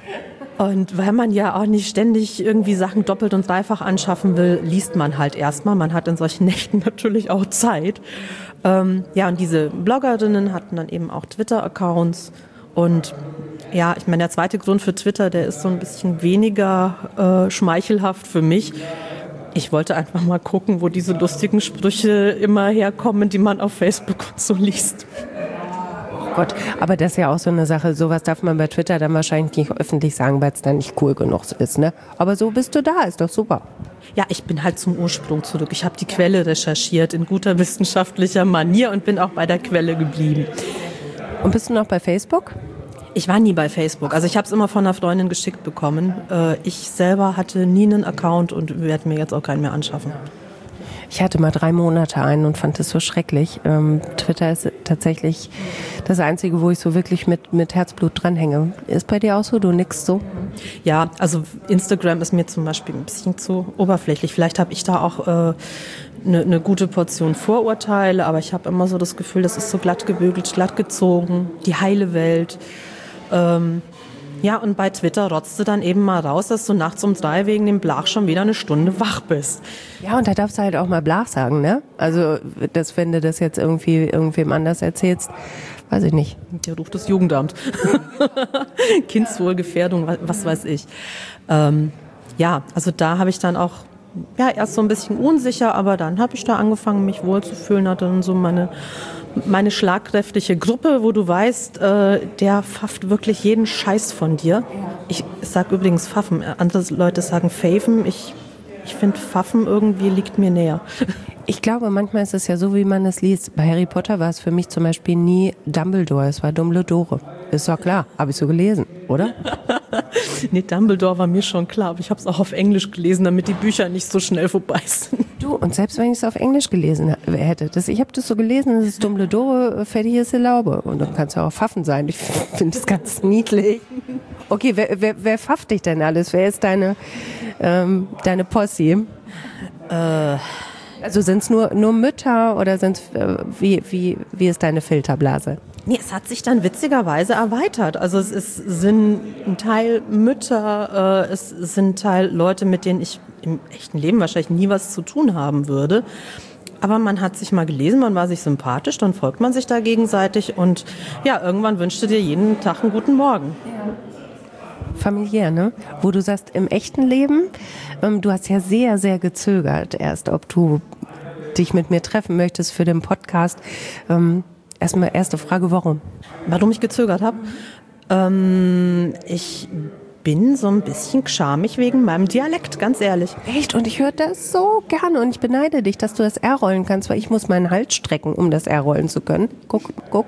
und weil man ja auch nicht ständig irgendwie Sachen doppelt und dreifach anschaffen will, liest man halt erstmal. Man hat in solchen Nächten natürlich auch Zeit. Ähm, ja, und diese Bloggerinnen hatten dann eben auch Twitter-Accounts. Und ja, ich meine, der zweite Grund für Twitter, der ist so ein bisschen weniger äh, schmeichelhaft für mich. Ich wollte einfach mal gucken, wo diese lustigen Sprüche immer herkommen, die man auf Facebook und so liest. Oh Gott, aber das ist ja auch so eine Sache, sowas darf man bei Twitter dann wahrscheinlich nicht öffentlich sagen, weil es dann nicht cool genug ist, ne? Aber so bist du da, ist doch super. Ja, ich bin halt zum Ursprung zurück. Ich habe die Quelle recherchiert in guter wissenschaftlicher Manier und bin auch bei der Quelle geblieben. Und bist du noch bei Facebook? Ich war nie bei Facebook. Also ich habe es immer von einer Freundin geschickt bekommen. Ich selber hatte nie einen Account und werde mir jetzt auch keinen mehr anschaffen. Ich hatte mal drei Monate einen und fand es so schrecklich. Ähm, Twitter ist tatsächlich das Einzige, wo ich so wirklich mit, mit Herzblut dranhänge. Ist bei dir auch so? Du nix so? Ja, also Instagram ist mir zum Beispiel ein bisschen zu oberflächlich. Vielleicht habe ich da auch eine äh, ne, ne gute Portion Vorurteile, aber ich habe immer so das Gefühl, das ist so glatt gebügelt, glatt gezogen, die heile Welt. Ähm, ja, und bei Twitter rotzt du dann eben mal raus, dass du nachts um drei wegen dem Blach schon wieder eine Stunde wach bist. Ja, und da darfst du halt auch mal Blach sagen, ne? Also, das, wenn du das jetzt irgendwie irgendwem anders erzählst, weiß ich nicht. Der ruft das Jugendamt. Kindswohlgefährdung, was weiß ich. Ähm, ja, also da habe ich dann auch ja, erst so ein bisschen unsicher, aber dann habe ich da angefangen, mich wohlzufühlen, hatte dann so meine meine schlagkräftige Gruppe, wo du weißt, äh, der pfafft wirklich jeden Scheiß von dir. Ich sage übrigens Pfaffen, andere Leute sagen Faven. Ich, ich finde Pfaffen irgendwie liegt mir näher. Ich glaube, manchmal ist es ja so, wie man es liest. Bei Harry Potter war es für mich zum Beispiel nie Dumbledore, es war Dumbledore. Ist doch klar, habe ich so gelesen, oder? Nee, Dumbledore war mir schon klar, aber ich habe es auch auf Englisch gelesen, damit die Bücher nicht so schnell vorbei sind. Du, und selbst wenn ich es auf Englisch gelesen hätte, das, ich habe das so gelesen, das ist Dumbledore, fertig ist die Laube. Und dann kannst du auch Pfaffen sein. Ich finde das ganz niedlich. Okay, wer, wer, wer pfafft dich denn alles? Wer ist deine, ähm, deine Posse? Äh... Also sind es nur, nur Mütter oder sind's, äh, wie, wie, wie ist deine Filterblase? Nee, es hat sich dann witzigerweise erweitert. Also es ist, sind ein Teil Mütter, äh, es sind Teil Leute, mit denen ich im echten Leben wahrscheinlich nie was zu tun haben würde. Aber man hat sich mal gelesen, man war sich sympathisch, dann folgt man sich da gegenseitig und ja, irgendwann wünschte dir jeden Tag einen guten Morgen. Ja. familiär, ne? Wo du sagst, im echten Leben, ähm, du hast ja sehr, sehr gezögert erst, ob du dich mit mir treffen möchtest für den Podcast. Ähm, erstmal erste Frage, warum? Warum ich gezögert habe? Ähm, ich bin so ein bisschen schamig wegen meinem Dialekt, ganz ehrlich. Echt? Und ich höre das so gerne und ich beneide dich, dass du das R rollen kannst, weil ich muss meinen Hals strecken, um das R rollen zu können. Guck, guck.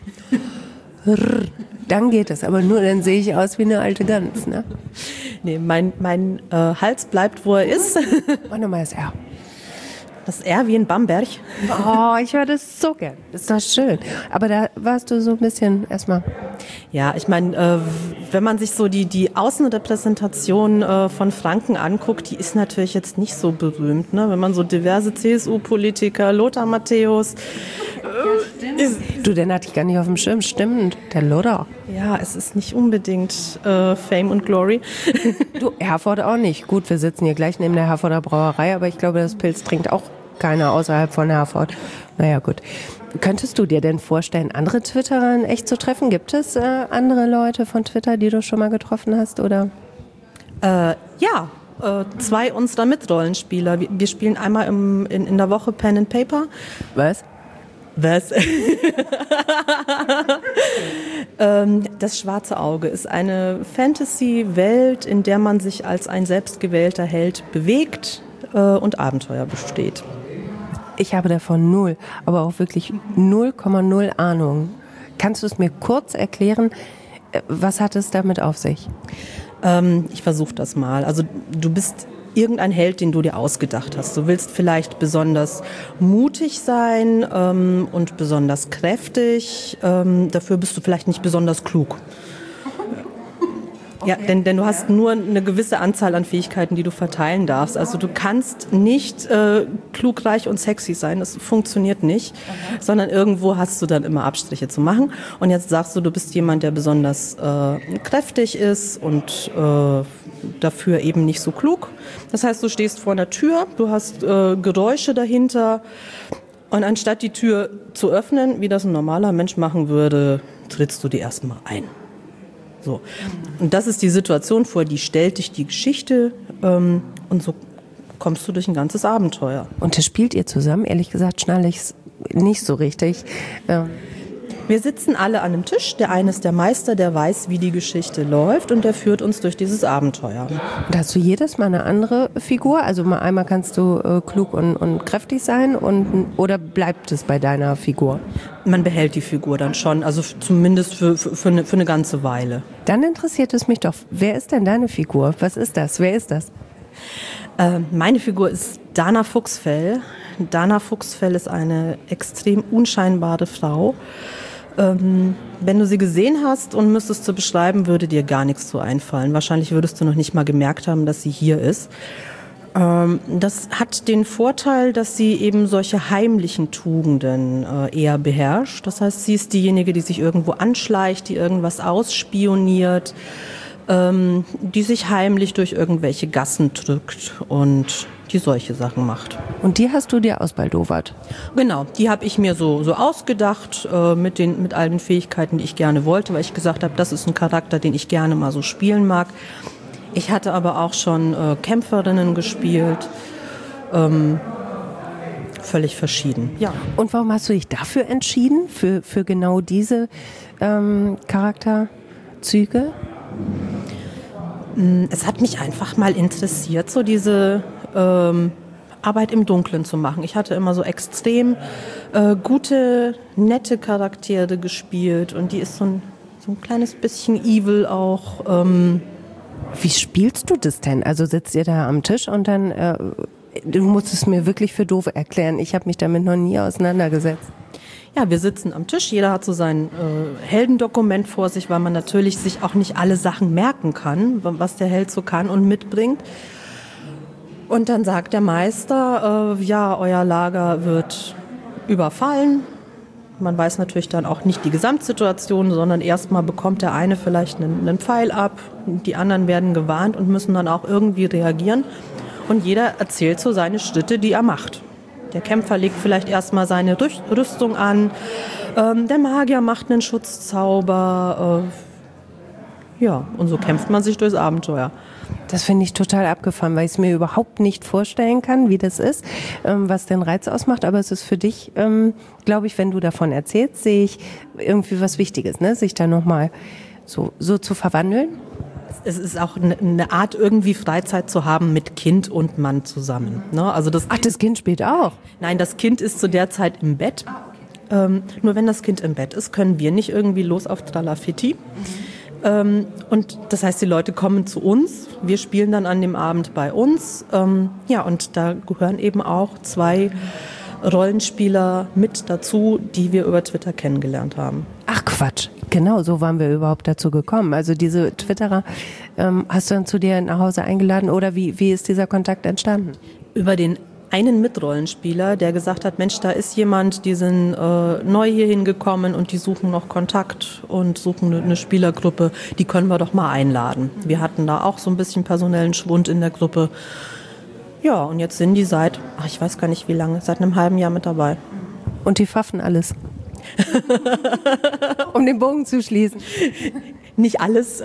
Dann geht es, aber nur dann sehe ich aus wie eine alte Gans, ne? Nee, mein, mein äh, Hals bleibt, wo er ist. Mach nochmal das R. Das R wie in Bamberg. Oh, ich höre das so gern. Das ist doch schön. Aber da warst du so ein bisschen erstmal... Ja, ich meine, äh, wenn man sich so die, die Außenrepräsentation äh, von Franken anguckt, die ist natürlich jetzt nicht so berühmt. Ne? Wenn man so diverse C S U-Politiker, Lothar Matthäus... Äh, ist, du, den hatte ich gar nicht auf dem Schirm. Stimmt, der Lothar. Ja, es ist nicht unbedingt äh, Fame und Glory. Du, Herford auch nicht. Gut, wir sitzen hier gleich neben der Herforder Brauerei, aber ich glaube, das Pilz trinkt auch keiner außerhalb von Herford. Naja, gut. Könntest du dir denn vorstellen, andere Twitterer in echt zu treffen? Gibt es äh, andere Leute von Twitter, die du schon mal getroffen hast, oder? Äh, ja, äh, zwei unserer Mitrollenspieler. Wir, wir spielen einmal im, in, in der Woche Pen and Paper. Was? Was? ähm, das schwarze Auge ist eine Fantasy-Welt, in der man sich als ein selbstgewählter Held bewegt äh, und Abenteuer besteht. Ich habe davon null, aber auch wirklich null Komma null Ahnung. Kannst du es mir kurz erklären, was hat es damit auf sich? Ähm, ich versuche das mal. Also du bist irgendein Held, den du dir ausgedacht hast. Du willst vielleicht besonders mutig sein ähm, und besonders kräftig. Ähm, dafür bist du vielleicht nicht besonders klug. Ja, denn, denn du hast nur eine gewisse Anzahl an Fähigkeiten, die du verteilen darfst. Also du kannst nicht äh, klug, reich und sexy sein, das funktioniert nicht, okay. Sondern irgendwo hast du dann immer Abstriche zu machen. Und jetzt sagst du, du bist jemand, der besonders äh, kräftig ist und äh, dafür eben nicht so klug. Das heißt, du stehst vor einer Tür, du hast äh, Geräusche dahinter und anstatt die Tür zu öffnen, wie das ein normaler Mensch machen würde, trittst du die erstmal ein. So. Und das ist die Situation, vor die stellt dich die Geschichte ähm, und so kommst du durch ein ganzes Abenteuer. Und das spielt ihr zusammen? Ehrlich gesagt schnalle ich es nicht so richtig. Ähm. Wir sitzen alle an einem Tisch. Der eine ist der Meister, der weiß, wie die Geschichte läuft und der führt uns durch dieses Abenteuer. Und hast du jedes Mal eine andere Figur? Also mal einmal kannst du äh, klug und, und kräftig sein und, oder bleibt es bei deiner Figur? Man behält die Figur dann schon, also zumindest für, für, für, eine, für eine ganze Weile. Dann interessiert es mich doch, wer ist denn deine Figur? Was ist das? Wer ist das? Äh, meine Figur ist Dana Fuchsfell. Dana Fuchsfell ist eine extrem unscheinbare Frau. Ähm, wenn du sie gesehen hast und müsstest sie beschreiben, würde dir gar nichts zu einfallen. Wahrscheinlich würdest du noch nicht mal gemerkt haben, dass sie hier ist. Ähm, das hat den Vorteil, dass sie eben solche heimlichen Tugenden äh, eher beherrscht. Das heißt, sie ist diejenige, die sich irgendwo anschleicht, die irgendwas ausspioniert, ähm, die sich heimlich durch irgendwelche Gassen drückt und die solche Sachen macht. Und die hast du dir ausbaldowert? Genau, die habe ich mir so, so ausgedacht äh, mit, den, mit all den Fähigkeiten, die ich gerne wollte, weil ich gesagt habe, das ist ein Charakter, den ich gerne mal so spielen mag. Ich hatte aber auch schon äh, Kämpferinnen gespielt, ähm, völlig verschieden. Ja. Und warum hast du dich dafür entschieden, für, für genau diese ähm, Charakterzüge? Es hat mich einfach mal interessiert, so diese ähm, Arbeit im Dunkeln zu machen. Ich hatte immer so extrem äh, gute, nette Charaktere gespielt und die ist so ein, so ein kleines bisschen evil auch. Ähm. Wie spielst du das denn? Also sitzt ihr da am Tisch und dann, äh, du musst es mir wirklich für doof erklären. Ich habe mich damit noch nie auseinandergesetzt. Ja, wir sitzen am Tisch, jeder hat so sein äh, Heldendokument vor sich, weil man natürlich sich auch nicht alle Sachen merken kann, was der Held so kann und mitbringt. Und dann sagt der Meister, äh, ja, euer Lager wird überfallen. Man weiß natürlich dann auch nicht die Gesamtsituation, sondern erstmal bekommt der eine vielleicht einen, einen Pfeil ab, die anderen werden gewarnt und müssen dann auch irgendwie reagieren. Und jeder erzählt so seine Schritte, die er macht. Der Kämpfer legt vielleicht erstmal seine Rüstung an, ähm, der Magier macht einen Schutzzauber, äh, Ja, und so kämpft man sich durchs Abenteuer. Das finde ich total abgefahren, weil ich es mir überhaupt nicht vorstellen kann, wie das ist, ähm, was den Reiz ausmacht. Aber es ist für dich, ähm, glaube ich, wenn du davon erzählst, sehe ich irgendwie was Wichtiges, ne? Sich da nochmal so, so zu verwandeln. Es ist auch eine Art, irgendwie Freizeit zu haben mit Kind und Mann zusammen. Ne? Also das Ach, das Kind spielt auch? Nein, das Kind ist zu der Zeit im Bett. Ähm, nur wenn das Kind im Bett ist, können wir nicht irgendwie los auf Tralafitti. Mhm. Ähm, und das heißt, die Leute kommen zu uns, wir spielen dann an dem Abend bei uns. Ähm, ja, und da gehören eben auch zwei Rollenspieler mit dazu, die wir über Twitter kennengelernt haben. Ach Quatsch, genau, so waren wir überhaupt dazu gekommen. Also diese Twitterer ähm, hast du dann zu dir nach Hause eingeladen oder wie, wie ist dieser Kontakt entstanden? Über den einen Mitrollenspieler, der gesagt hat, Mensch, da ist jemand, die sind äh, neu hier hingekommen und die suchen noch Kontakt und suchen eine, eine Spielergruppe, die können wir doch mal einladen. Wir hatten da auch so ein bisschen personellen Schwund in der Gruppe. Ja, und jetzt sind die seit, ach, ich weiß gar nicht wie lange, seit einem halben Jahr mit dabei. Und die pfaffen alles? Um den Bogen zu schließen. Nicht alles.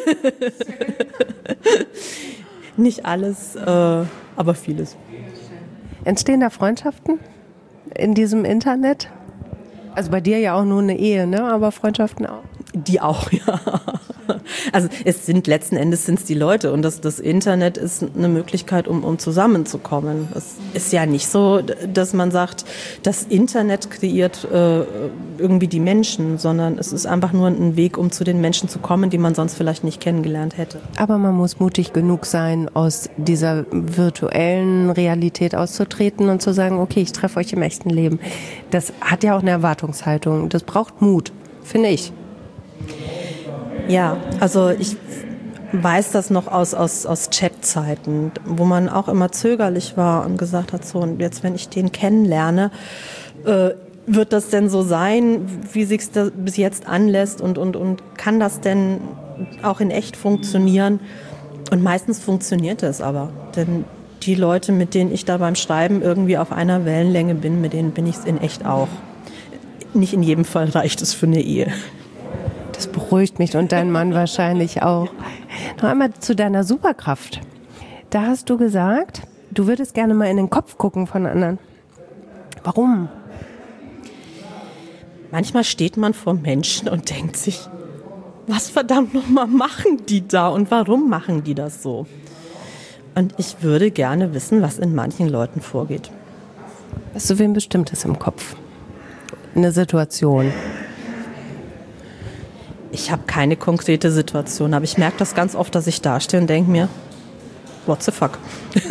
Nicht alles, äh, aber vieles. Entstehen da Freundschaften in diesem Internet? Also bei dir ja auch nur eine Ehe, ne? Aber Freundschaften auch? Die auch, ja. Also es sind letzten Endes sind's die Leute und das, das Internet ist eine Möglichkeit, um, um zusammenzukommen. Es ist ja nicht so, dass man sagt, das Internet kreiert äh, irgendwie die Menschen, sondern es ist einfach nur ein Weg, um zu den Menschen zu kommen, die man sonst vielleicht nicht kennengelernt hätte. Aber man muss mutig genug sein, aus dieser virtuellen Realität auszutreten und zu sagen, okay, ich treffe euch im echten Leben. Das hat ja auch eine Erwartungshaltung. Das braucht Mut, finde ich. Ja, also ich weiß das noch aus, aus, aus Chat-Zeiten, wo man auch immer zögerlich war und gesagt hat, so, und jetzt, wenn ich den kennenlerne, äh, wird das denn so sein, wie sich's das bis jetzt anlässt und, und, und kann das denn auch in echt funktionieren? Und meistens funktioniert es aber, denn die Leute, mit denen ich da beim Schreiben irgendwie auf einer Wellenlänge bin, mit denen bin ich es in echt auch. Nicht in jedem Fall reicht es für eine Ehe. Das beruhigt mich und dein Mann wahrscheinlich auch. Noch einmal zu deiner Superkraft. Da hast du gesagt, du würdest gerne mal in den Kopf gucken von anderen. Warum? Manchmal steht man vor Menschen und denkt sich, was verdammt nochmal machen die da und warum machen die das so? Und ich würde gerne wissen, was in manchen Leuten vorgeht. Hast du wen Bestimmtes im Kopf? Eine Situation? Ich habe keine konkrete Situation, aber ich merke das ganz oft, dass ich dastehe und denke mir, what the fuck?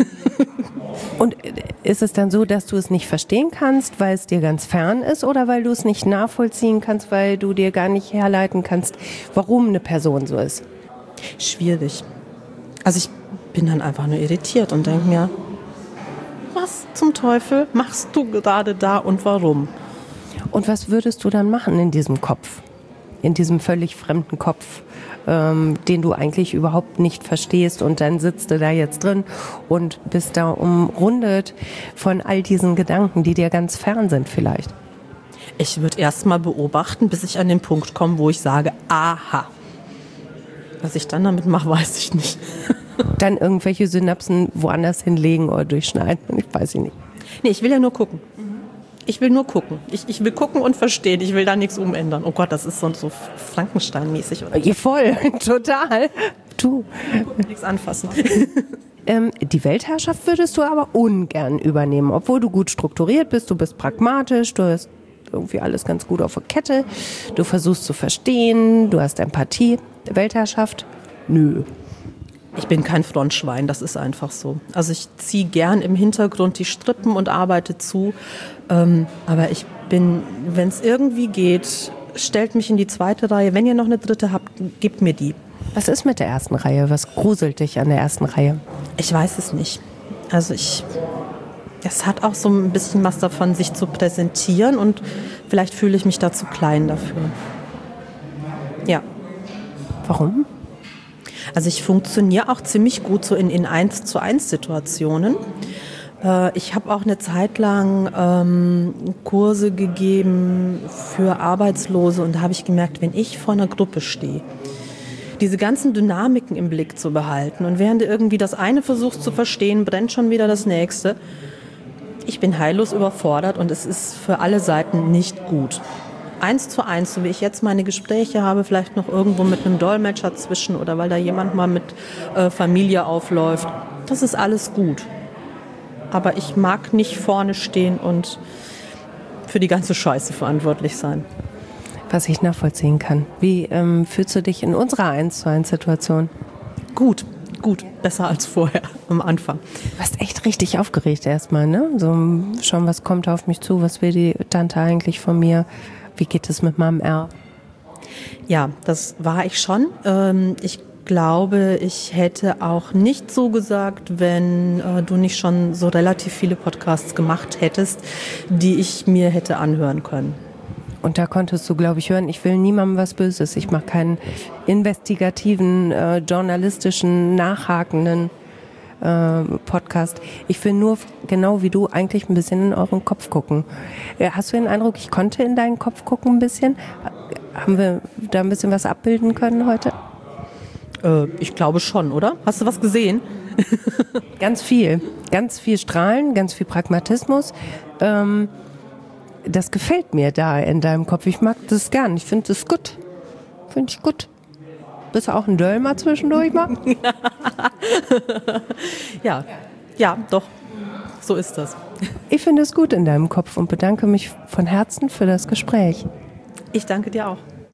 Und ist es dann so, dass du es nicht verstehen kannst, weil es dir ganz fern ist oder weil du es nicht nachvollziehen kannst, weil du dir gar nicht herleiten kannst, warum eine Person so ist? Schwierig. Also ich bin dann einfach nur irritiert und denke mir, was zum Teufel machst du gerade da und warum? Und was würdest du dann machen in diesem Kopf? In diesem völlig fremden Kopf, ähm, den du eigentlich überhaupt nicht verstehst und dann sitzt du da jetzt drin und bist da umrundet von all diesen Gedanken, die dir ganz fern sind vielleicht. Ich würde erst mal beobachten, bis ich an den Punkt komme, wo ich sage, aha. Was ich dann damit mache, weiß ich nicht. Dann irgendwelche Synapsen woanders hinlegen oder durchschneiden, ich weiß nicht. Nee, ich will ja nur gucken. Ich will nur gucken. Ich, ich will gucken und verstehen. Ich will da nichts umändern. Oh Gott, das ist so, so Frankenstein-mäßig. Ja, voll, total. Du. Nichts anfassen. Ähm, die Weltherrschaft würdest du aber ungern übernehmen, obwohl du gut strukturiert bist, du bist pragmatisch, du hast irgendwie alles ganz gut auf der Kette, du versuchst zu verstehen, du hast Empathie. Weltherrschaft? Nö. Ich bin kein Frontschwein, das ist einfach so. Also ich ziehe gern im Hintergrund die Strippen und arbeite zu. Ähm, aber ich bin, wenn es irgendwie geht, stellt mich in die zweite Reihe. Wenn ihr noch eine dritte habt, gebt mir die. Was ist mit der ersten Reihe? Was gruselt dich an der ersten Reihe? Ich weiß es nicht. Also ich, es hat auch so ein bisschen was davon, sich zu präsentieren und vielleicht fühle ich mich da zu klein dafür. Ja. Warum? Also ich funktioniere auch ziemlich gut so in, in eins zu eins Situationen. Äh, ich habe auch eine Zeit lang ähm, Kurse gegeben für Arbeitslose und da habe ich gemerkt, wenn ich vor einer Gruppe stehe, diese ganzen Dynamiken im Blick zu behalten. Und während du irgendwie das eine versuchst zu verstehen, brennt schon wieder das nächste. Ich bin heillos überfordert und es ist für alle Seiten nicht gut. Eins zu eins, so wie ich jetzt meine Gespräche habe, vielleicht noch irgendwo mit einem Dolmetscher zwischen oder weil da jemand mal mit äh, Familie aufläuft, das ist alles gut. Aber ich mag nicht vorne stehen und für die ganze Scheiße verantwortlich sein. Was ich nachvollziehen kann. Wie ähm, fühlst du dich in unserer eins zu eins Situation? Gut, gut, besser als vorher am Anfang. Du warst echt richtig aufgeregt erstmal, ne? So schon, was kommt auf mich zu, was will die Tante eigentlich von mir? Wie geht es mit meinem R? Ja, das war ich schon. Ähm, ich glaube, ich hätte auch nicht so gesagt, wenn äh, du nicht schon so relativ viele Podcasts gemacht hättest, die ich mir hätte anhören können. Und da konntest du, glaube ich, hören, ich will niemandem was Böses. Ich mache keinen investigativen, äh, journalistischen, nachhakenden äh, Podcast. Ich will nur, genau wie du, eigentlich ein bisschen in euren Kopf gucken. Äh, hast du den Eindruck, ich konnte in deinen Kopf gucken ein bisschen? Haben wir da ein bisschen was abbilden können heute? Äh, ich glaube schon, oder? Hast du was gesehen? Ganz viel. Ganz viel Strahlen, ganz viel Pragmatismus. Ähm, Das gefällt mir da in deinem Kopf. Ich mag das gern. Ich finde das gut. Finde ich gut. Bist du auch ein Dölmer zwischendurch mal? ja, ja, doch. So ist das. Ich finde es gut in deinem Kopf und bedanke mich von Herzen für das Gespräch. Ich danke dir auch.